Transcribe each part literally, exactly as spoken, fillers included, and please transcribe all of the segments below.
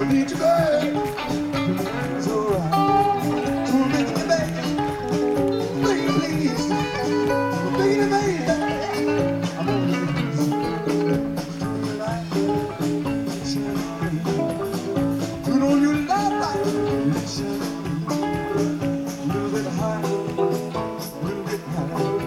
need you, girl. It's alright. So baby, baby, baby, please, baby, baby, I'm on the knees. Put on your love light, let it shine on me. A little bit higher, a little bit higher.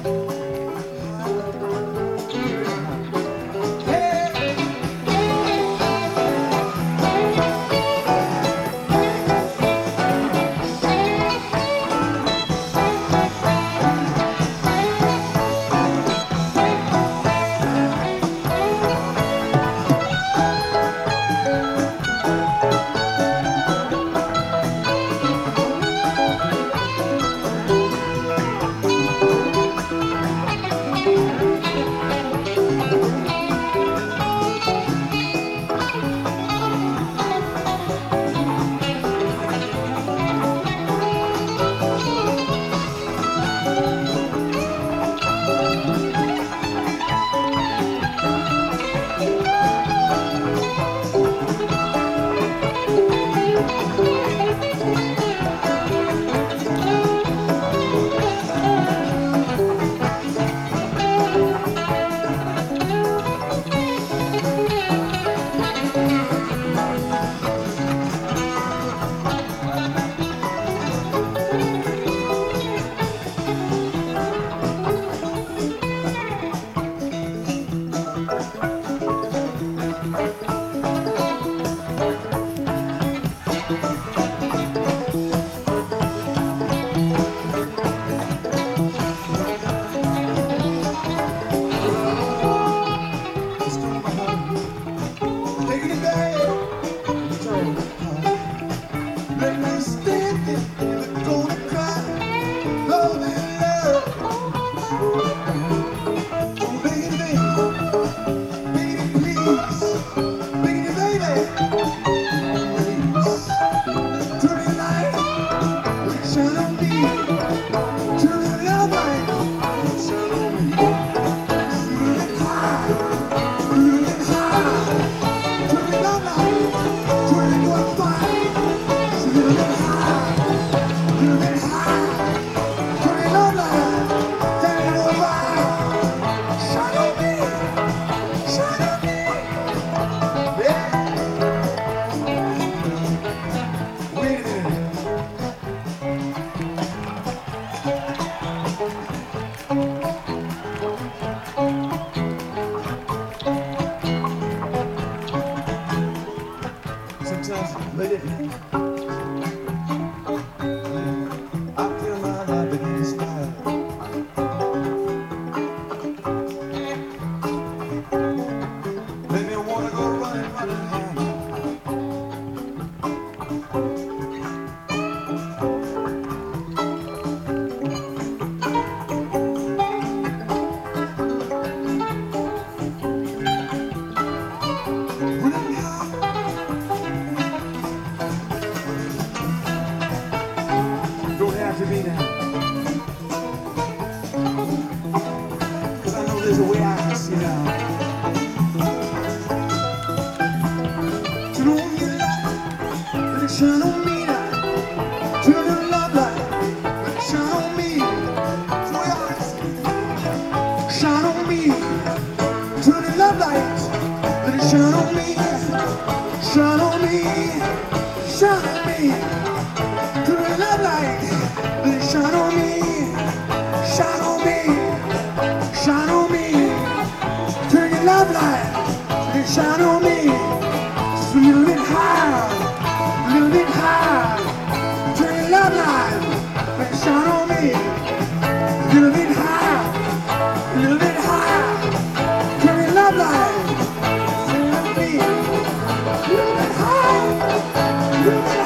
Sometimes, lady, I feel my heart begin to smile. Make me wanna go running, running high. To be now, cause I know there's a way I can see now. Turn on your light, let it shine on me now. Turn your love light, let it shine on me. That's the way I see. Shine on me. Turn your love light, let it shine on me. Shine on me. Shine on me. Turn your love light. Let it shine on me, shine on me, shine on me. Turn your love light, let it shine on me. Just a little bit higher, a little bit higher. Turn your love light, let it shine on me. A little bit higher, a little bit higher. Turn your love light, shine on me. A little bit higher, a little bit higher.